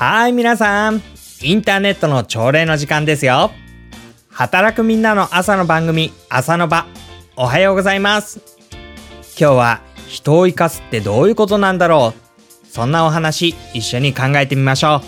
皆さん、インターネットの朝礼の時間ですよ。働くみんなの朝の番組、朝の場。おはようございます。今日は人を生かすってどういうことなんだろう。そんなお話、一緒に考えてみましょ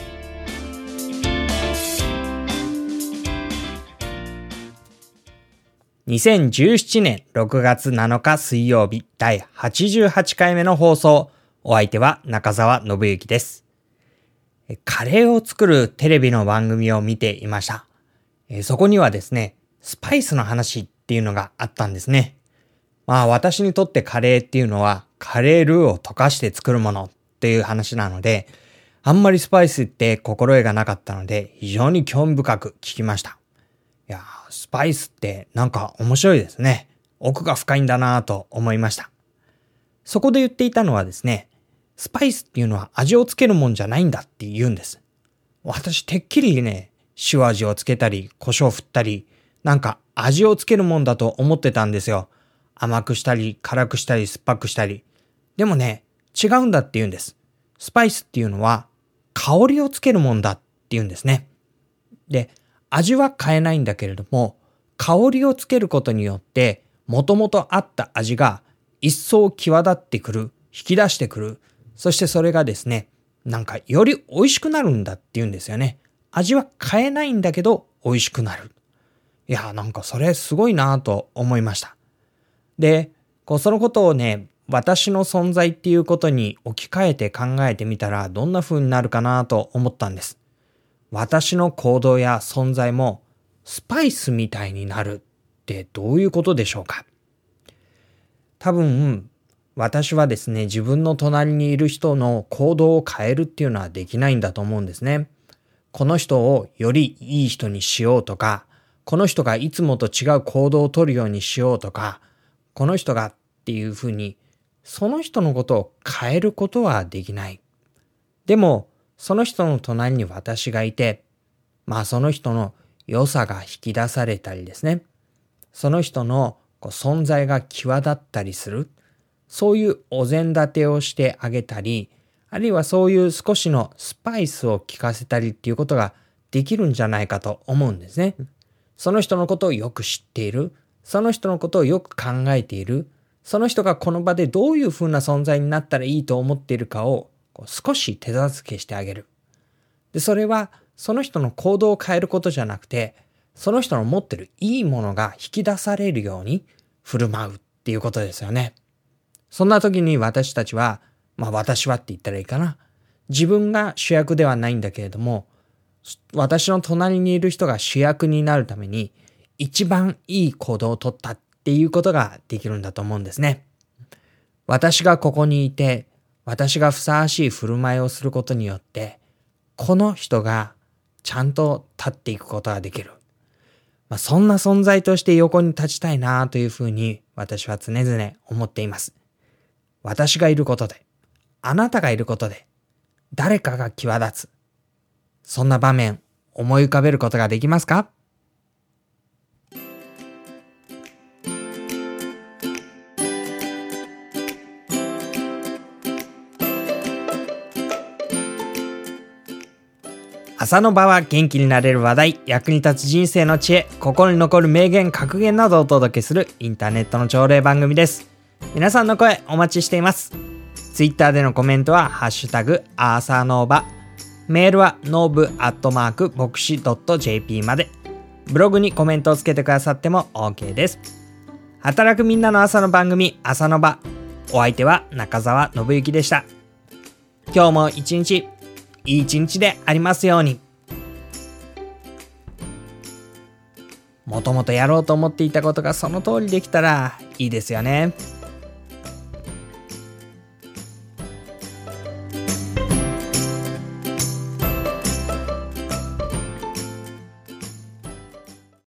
う。2017年6月7日水曜日第88回目の放送。お相手は中澤信之です。カレーを作るテレビの番組を見ていました。そこにはですね、スパイスの話っていうのがあったんですね。私にとってカレーっていうのはカレールーを溶かして作るものっていう話なので、あんまりスパイスって心得がなかったので非常に興味深く聞きました。スパイスってなんか面白いですね。奥が深いんだなぁと思いました。そこで言っていたのはですね、スパイスっていうのは味をつけるもんじゃないんだって言うんです。私てっきりね、塩味をつけたり、胡椒振ったり、なんか味をつけるもんだと思ってたんですよ。甘くしたり、辛くしたり、酸っぱくしたり。でもね、違うんだって言うんです。スパイスっていうのは香りをつけるもんだって言うんですね。で、味は変えないんだけれども、香りをつけることによって、元々あった味が一層際立ってくる、引き出してくる。そしてそれがですね、なんかより美味しくなるんだって言うんですよね。味は変えないんだけど美味しくなる。なんかそれすごいなぁと思いました。で、そのことをね、私の存在っていうことに置き換えて考えてみたらどんな風になるかなと思ったんです。私の行動や存在もスパイスみたいになるってどういうことでしょうか。多分、私はですね、自分の隣にいる人の行動を変えるっていうのはできないんだと思うんですね。この人をよりいい人にしようとか、この人がいつもと違う行動を取るようにしようとか、この人がっていうふうに、その人のことを変えることはできない。でも、その人の隣に私がいて、その人の良さが引き出されたりですね。その人の存在が際立ったりする。そういうお膳立てをしてあげたり、あるいはそういう少しのスパイスを効かせたりっていうことができるんじゃないかと思うんですね。その人のことをよく知っている。その人のことをよく考えている。その人がこの場でどういうふうな存在になったらいいと思っているかを少し手助けしてあげる。で、それはその人の行動を変えることじゃなくて、その人の持ってるいいものが引き出されるように振る舞うっていうことですよね。そんな時に私たちは、私はって言ったらいいかな。自分が主役ではないんだけれども、私の隣にいる人が主役になるために、一番いい行動をとったっていうことができるんだと思うんですね。私がここにいて、私がふさわしい振る舞いをすることによって、この人がちゃんと立っていくことができる。そんな存在として横に立ちたいなというふうに私は常々思っています。私がいることで、あなたがいることで、誰かが際立つ。そんな場面、思い浮かべることができますか？朝の場は元気になれる話題、役に立つ人生の知恵、心に残る名言、格言などをお届けするインターネットの朝礼番組です。皆さんの声お待ちしています。ツイッターでのコメントはハッシュタグ朝の場、メールはnobu@voxi.jp まで、ブログにコメントをつけてくださっても OK です。働くみんなの朝の番組、朝の場。お相手は中澤信之でした。今日も一日いい一日でありますように。もともとやろうと思っていたことがその通りできたらいいですよね。